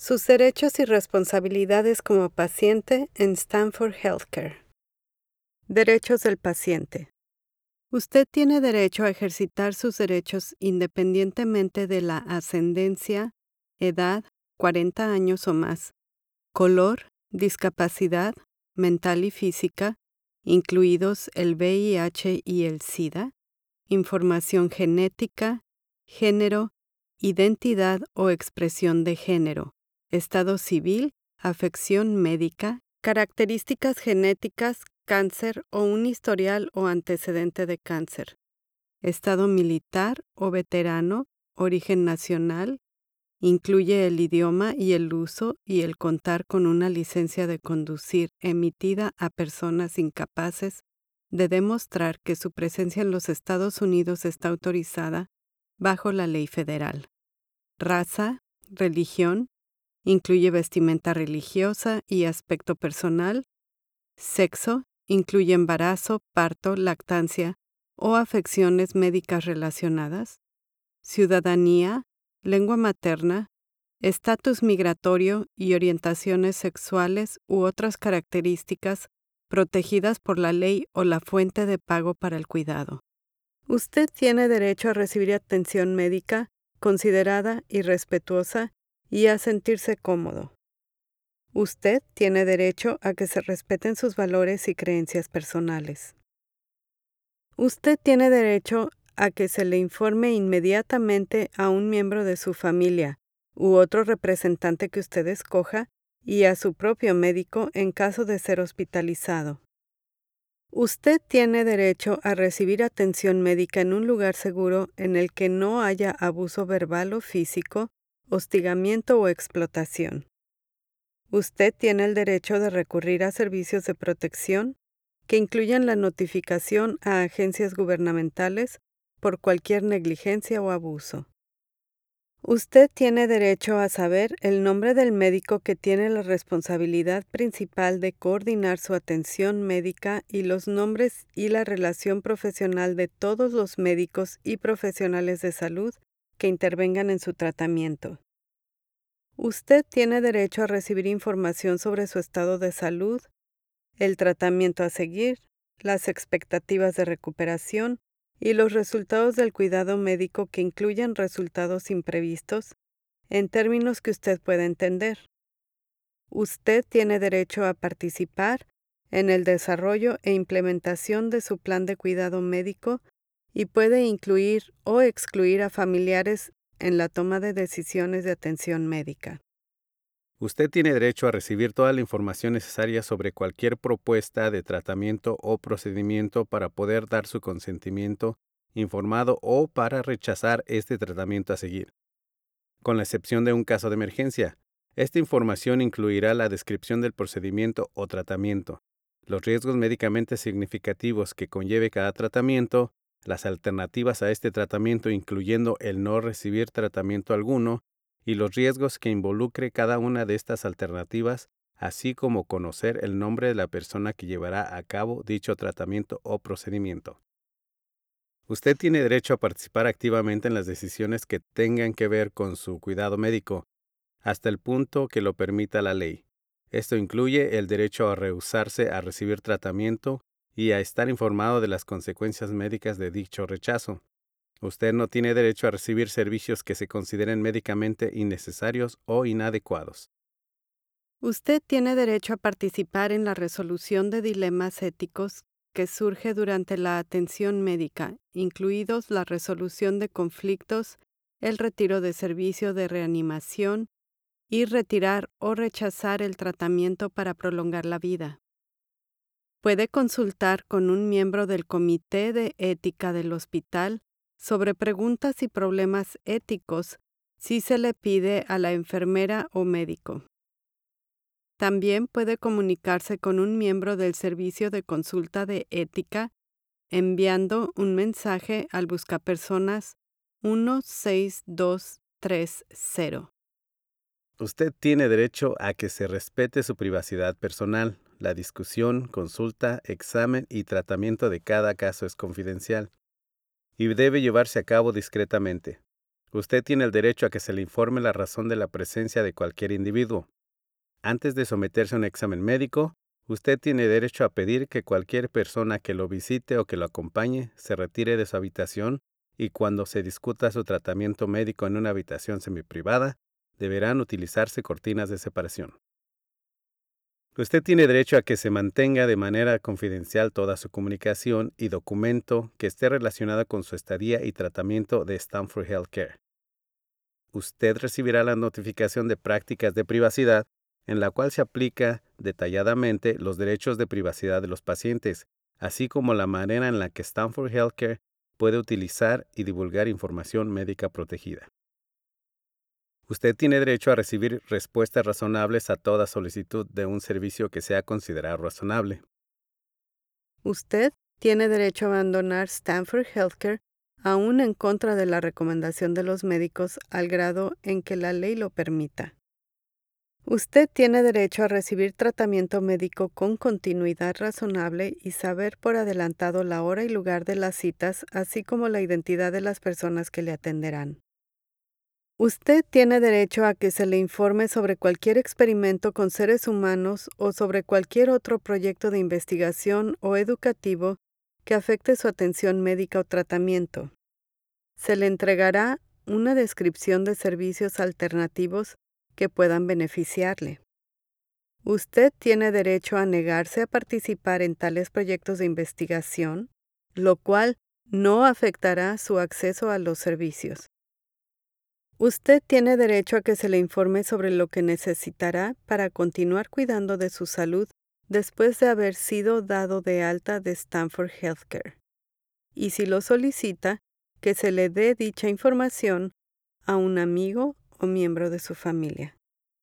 Sus derechos y responsabilidades como paciente en Stanford Healthcare. Derechos del paciente. Usted tiene derecho a ejercitar sus derechos independientemente de la ascendencia, edad, 40 años o más, color, discapacidad mental y física, incluidos el VIH y el SIDA, información genética, género, identidad o expresión de género, estado civil, afección médica, características genéticas, cáncer o un historial o antecedente de cáncer, estado militar o veterano, origen nacional, incluye el idioma y el uso y el contar con una licencia de conducir emitida a personas incapaces de demostrar que su presencia en los Estados Unidos está autorizada bajo la ley federal. Raza, religión, incluye vestimenta religiosa y aspecto personal. Sexo, incluye embarazo, parto, lactancia o afecciones médicas relacionadas. Ciudadanía, lengua materna, estatus migratorio y orientaciones sexuales u otras características protegidas por la ley o la fuente de pago para el cuidado. Usted tiene derecho a recibir atención médica considerada y respetuosa y a sentirse cómodo. Usted tiene derecho a que se respeten sus valores y creencias personales. Usted tiene derecho a que se le informe inmediatamente a un miembro de su familia u otro representante que usted escoja y a su propio médico en caso de ser hospitalizado. Usted tiene derecho a recibir atención médica en un lugar seguro en el que no haya abuso verbal o físico, hostigamiento o explotación. Usted tiene el derecho de recurrir a servicios de protección que incluyan la notificación a agencias gubernamentales por cualquier negligencia o abuso. Usted tiene derecho a saber el nombre del médico que tiene la responsabilidad principal de coordinar su atención médica y los nombres y la relación profesional de todos los médicos y profesionales de salud que intervengan en su tratamiento. Usted tiene derecho a recibir información sobre su estado de salud, el tratamiento a seguir, las expectativas de recuperación y los resultados del cuidado médico que incluyan resultados imprevistos, en términos que usted pueda entender. Usted tiene derecho a participar en el desarrollo e implementación de su plan de cuidado médico y puede incluir o excluir a familiares en la toma de decisiones de atención médica. Usted tiene derecho a recibir toda la información necesaria sobre cualquier propuesta de tratamiento o procedimiento para poder dar su consentimiento informado o para rechazar este tratamiento a seguir. Con la excepción de un caso de emergencia, esta información incluirá la descripción del procedimiento o tratamiento, los riesgos médicamente significativos que conlleve cada tratamiento, las alternativas a este tratamiento incluyendo el no recibir tratamiento alguno, y los riesgos que involucre cada una de estas alternativas, así como conocer el nombre de la persona que llevará a cabo dicho tratamiento o procedimiento. Usted tiene derecho a participar activamente en las decisiones que tengan que ver con su cuidado médico, hasta el punto que lo permita la ley. Esto incluye el derecho a rehusarse a recibir tratamiento y a estar informado de las consecuencias médicas de dicho rechazo. Usted no tiene derecho a recibir servicios que se consideren médicamente innecesarios o inadecuados. Usted tiene derecho a participar en la resolución de dilemas éticos que surge durante la atención médica, incluidos la resolución de conflictos, el retiro de servicio de reanimación y retirar o rechazar el tratamiento para prolongar la vida. Puede consultar con un miembro del Comité de Ética del hospital sobre preguntas y problemas éticos si se le pide a la enfermera o médico. También puede comunicarse con un miembro del servicio de consulta de ética enviando un mensaje al buscapersonas 16230. Usted tiene derecho a que se respete su privacidad personal. La discusión, consulta, examen y tratamiento de cada caso es confidencial y debe llevarse a cabo discretamente. Usted tiene el derecho a que se le informe la razón de la presencia de cualquier individuo. Antes de someterse a un examen médico, usted tiene derecho a pedir que cualquier persona que lo visite o que lo acompañe se retire de su habitación y cuando se discuta su tratamiento médico en una habitación semiprivada, deberán utilizarse cortinas de separación. Usted tiene derecho a que se mantenga de manera confidencial toda su comunicación y documento que esté relacionada con su estadía y tratamiento de Stanford Healthcare. Usted recibirá la notificación de prácticas de privacidad en la cual se aplica detalladamente los derechos de privacidad de los pacientes, así como la manera en la que Stanford Healthcare puede utilizar y divulgar información médica protegida. Usted tiene derecho a recibir respuestas razonables a toda solicitud de un servicio que sea considerado razonable. Usted tiene derecho a abandonar Stanford Healthcare aún en contra de la recomendación de los médicos al grado en que la ley lo permita. Usted tiene derecho a recibir tratamiento médico con continuidad razonable y saber por adelantado la hora y lugar de las citas, así como la identidad de las personas que le atenderán. Usted tiene derecho a que se le informe sobre cualquier experimento con seres humanos o sobre cualquier otro proyecto de investigación o educativo que afecte su atención médica o tratamiento. Se le entregará una descripción de servicios alternativos que puedan beneficiarle. Usted tiene derecho a negarse a participar en tales proyectos de investigación, lo cual no afectará su acceso a los servicios. Usted tiene derecho a que se le informe sobre lo que necesitará para continuar cuidando de su salud después de haber sido dado de alta de Stanford Healthcare. Y si lo solicita, que se le dé dicha información a un amigo o miembro de su familia.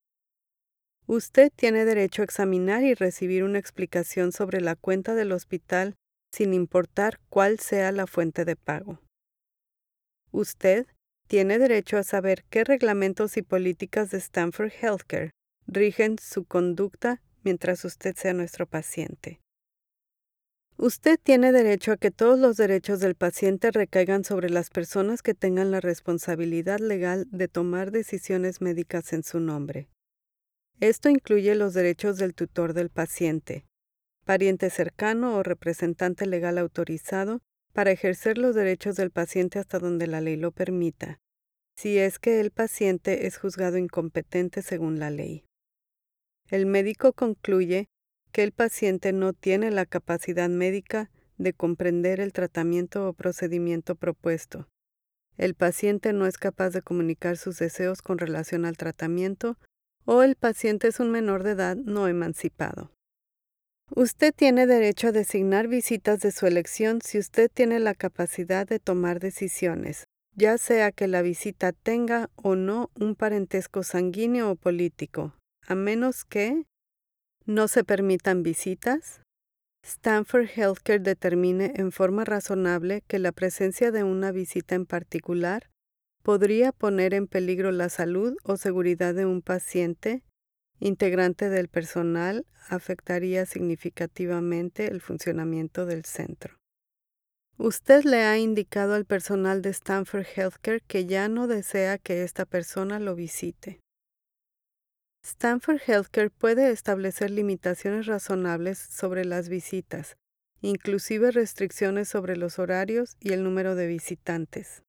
Usted tiene derecho a examinar y recibir una explicación sobre la cuenta del hospital sin importar cuál sea la fuente de pago. Usted tiene derecho a saber qué reglamentos y políticas de Stanford Healthcare rigen su conducta mientras usted sea nuestro paciente. Usted tiene derecho a que todos los derechos del paciente recaigan sobre las personas que tengan la responsabilidad legal de tomar decisiones médicas en su nombre. Esto incluye los derechos del tutor del paciente, pariente cercano o representante legal autorizado para ejercer los derechos del paciente hasta donde la ley lo permita, si es que el paciente es juzgado incompetente según la ley. El médico concluye que el paciente no tiene la capacidad médica de comprender el tratamiento o procedimiento propuesto. El paciente no es capaz de comunicar sus deseos con relación al tratamiento o el paciente es un menor de edad no emancipado. Usted tiene derecho a designar visitas de su elección si usted tiene la capacidad de tomar decisiones, ya sea que la visita tenga o no un parentesco sanguíneo o político, a menos que no se permitan visitas. Stanford Healthcare determine en forma razonable que la presencia de una visita en particular podría poner en peligro la salud o seguridad de un paciente, integrante del personal, afectaría significativamente el funcionamiento del centro. Usted le ha indicado al personal de Stanford Healthcare que ya no desea que esta persona lo visite. Stanford Healthcare puede establecer limitaciones razonables sobre las visitas, inclusive restricciones sobre los horarios y el número de visitantes.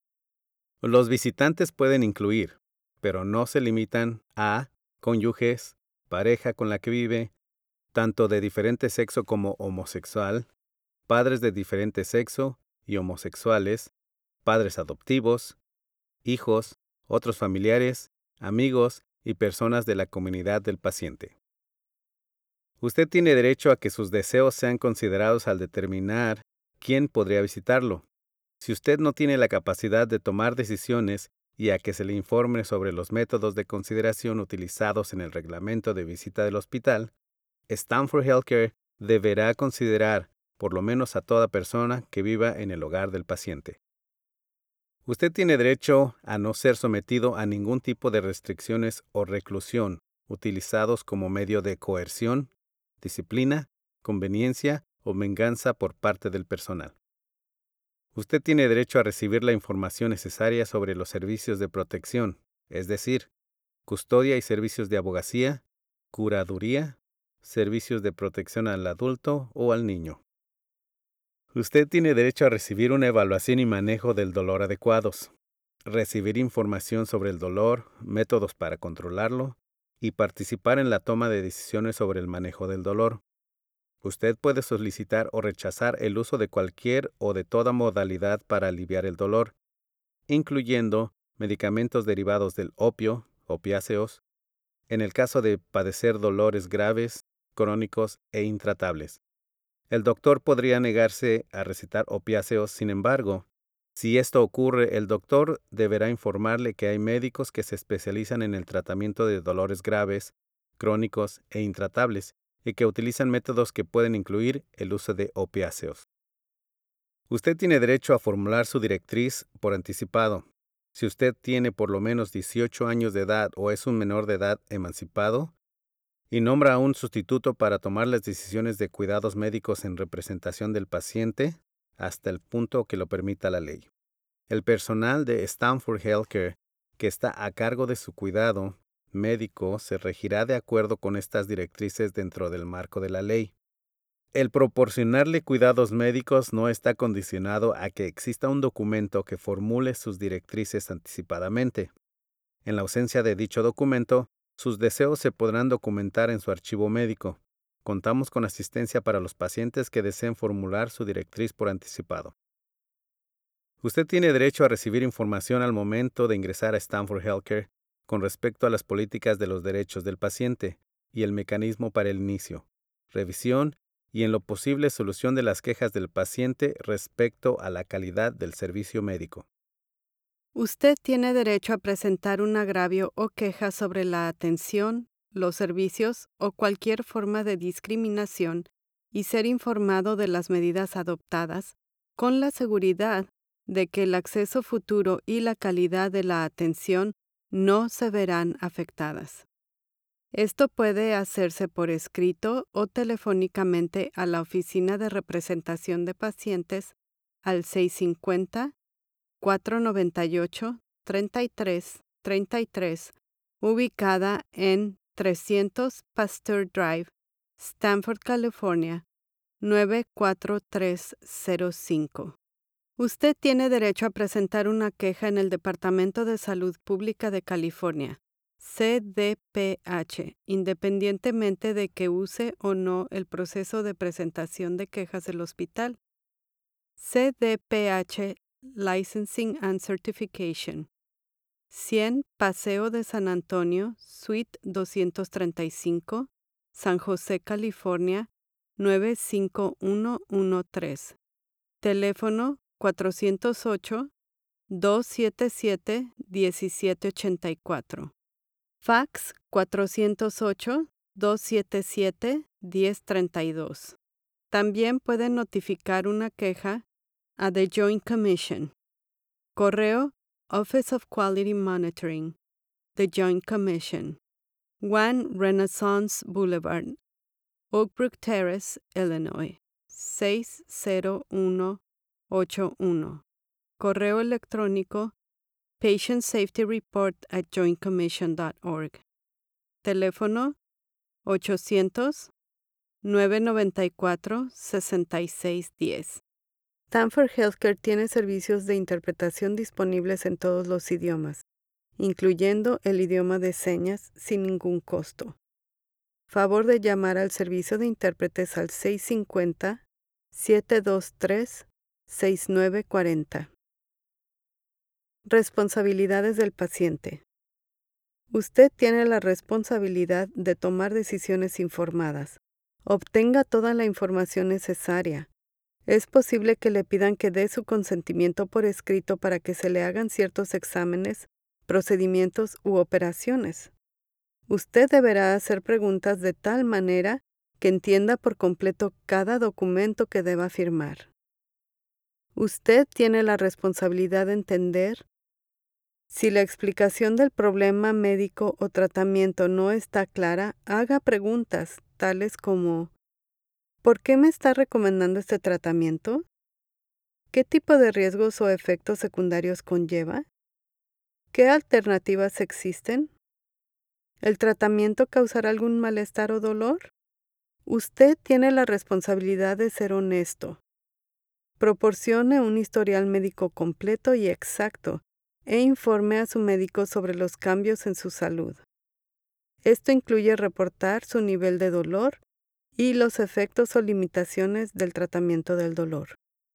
Los visitantes pueden incluir, pero no se limitan a cónyuges, pareja con la que vive, tanto de diferente sexo como homosexual, padres de diferente sexo y homosexuales, padres adoptivos, hijos, otros familiares, amigos y personas de la comunidad del paciente. Usted tiene derecho a que sus deseos sean considerados al determinar quién podría visitarlo. Si usted no tiene la capacidad de tomar decisiones y a que se le informe sobre los métodos de consideración utilizados en el reglamento de visita del hospital, Stanford Healthcare deberá considerar por lo menos a toda persona que viva en el hogar del paciente. Usted tiene derecho a no ser sometido a ningún tipo de restricciones o reclusión utilizados como medio de coerción, disciplina, conveniencia o venganza por parte del personal. Usted tiene derecho a recibir la información necesaria sobre los servicios de protección, es decir, custodia y servicios de abogacía, curaduría, servicios de protección al adulto o al niño. Usted tiene derecho a recibir una evaluación y manejo del dolor adecuados, recibir información sobre el dolor, métodos para controlarlo y participar en la toma de decisiones sobre el manejo del dolor. Usted puede solicitar o rechazar el uso de cualquier o de toda modalidad para aliviar el dolor, incluyendo medicamentos derivados del opio, opiáceos, en el caso de padecer dolores graves, crónicos e intratables. El doctor podría negarse a recetar opiáceos, sin embargo, si esto ocurre, el doctor deberá informarle que hay médicos que se especializan en el tratamiento de dolores graves, crónicos e intratables y que utilizan métodos que pueden incluir el uso de opiáceos. Usted tiene derecho a formular su directriz por anticipado. Si usted tiene por lo menos 18 años de edad o es un menor de edad emancipado, y nombra a un sustituto para tomar las decisiones de cuidados médicos en representación del paciente hasta el punto que lo permita la ley. El personal de Stanford Healthcare, que está a cargo de su cuidado médico, se regirá de acuerdo con estas directrices dentro del marco de la ley. El proporcionarle cuidados médicos no está condicionado a que exista un documento que formule sus directrices anticipadamente. En la ausencia de dicho documento, sus deseos se podrán documentar en su archivo médico. Contamos con asistencia para los pacientes que deseen formular su directriz por anticipado. Usted tiene derecho a recibir información al momento de ingresar a Stanford Healthcare con respecto a las políticas de los derechos del paciente y el mecanismo para el inicio, revisión y en lo posible solución de las quejas del paciente respecto a la calidad del servicio médico. Usted tiene derecho a presentar un agravio o queja sobre la atención, los servicios o cualquier forma de discriminación y ser informado de las medidas adoptadas con la seguridad de que el acceso futuro y la calidad de la atención no se verán afectadas. Esto puede hacerse por escrito o telefónicamente a la Oficina de Representación de Pacientes al 650-498-3333, ubicada en 300 Pasteur Drive, Stanford, California, 94305. Usted tiene derecho a presentar una queja en el Departamento de Salud Pública de California, CDPH, independientemente de que use o no el proceso de presentación de quejas del hospital. CDPH Licensing and Certification. 100 Paseo de San Antonio, Suite 235, San José, California, 95113. Teléfono 408-277-1784. Fax 408-277-1032. También pueden notificar una queja a The Joint Commission. Correo Office of Quality Monitoring, The Joint Commission, 1 Renaissance Boulevard, Oak Brook Terrace, Illinois, 60181. Correo electrónico Patient Safety Report at jointcommission.org. Teléfono 800-994-6610. Stanford Healthcare tiene servicios de interpretación disponibles en todos los idiomas, incluyendo el idioma de señas sin ningún costo. Favor de llamar al servicio de intérpretes al 650-723-6940. Responsabilidades del paciente. Usted tiene la responsabilidad de tomar decisiones informadas. Obtenga toda la información necesaria. Es posible que le pidan que dé su consentimiento por escrito para que se le hagan ciertos exámenes, procedimientos u operaciones. Usted deberá hacer preguntas de tal manera que entienda por completo cada documento que deba firmar. Usted tiene la responsabilidad de entender si la explicación del problema médico o tratamiento no está clara. Haga preguntas tales como: ¿por qué me está recomendando este tratamiento? ¿Qué tipo de riesgos o efectos secundarios conlleva? ¿Qué alternativas existen? ¿El tratamiento causará algún malestar o dolor? Usted tiene la responsabilidad de ser honesto. Proporcione un historial médico completo y exacto e informe a su médico sobre los cambios en su salud. Esto incluye reportar su nivel de dolor y los efectos o limitaciones del tratamiento del dolor.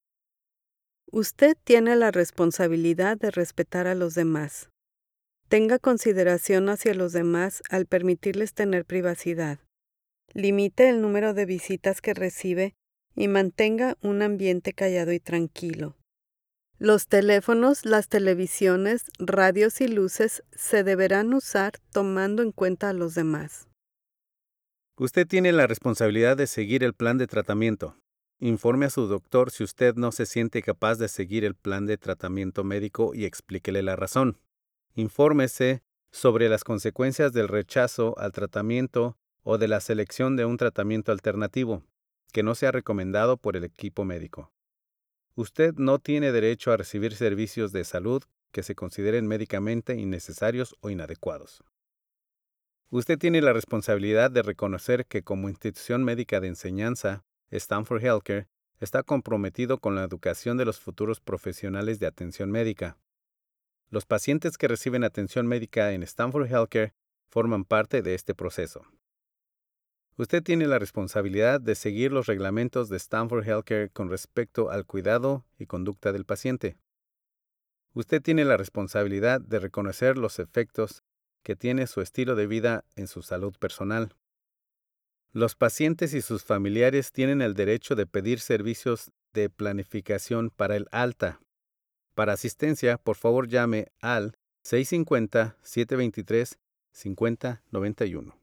Usted tiene la responsabilidad de respetar a los demás. Tenga consideración hacia los demás al permitirles tener privacidad. Limite el número de visitas que recibe y mantenga un ambiente callado y tranquilo. Los teléfonos, las televisiones, radios y luces se deberán usar tomando en cuenta a los demás. Usted tiene la responsabilidad de seguir el plan de tratamiento. Informe a su doctor si usted no se siente capaz de seguir el plan de tratamiento médico y explíquele la razón. Infórmese sobre las consecuencias del rechazo al tratamiento o de la selección de un tratamiento alternativo que no sea recomendado por el equipo médico. Usted no tiene derecho a recibir servicios de salud que se consideren médicamente innecesarios o inadecuados. Usted tiene la responsabilidad de reconocer que como institución médica de enseñanza, Stanford Healthcare está comprometido con la educación de los futuros profesionales de atención médica. Los pacientes que reciben atención médica en Stanford Healthcare forman parte de este proceso. Usted tiene la responsabilidad de seguir los reglamentos de Stanford Healthcare con respecto al cuidado y conducta del paciente. Usted tiene la responsabilidad de reconocer los efectos que tiene su estilo de vida en su salud personal. Los pacientes y sus familiares tienen el derecho de pedir servicios de planificación para el alta. Para asistencia, por favor llame al 650-723-5091.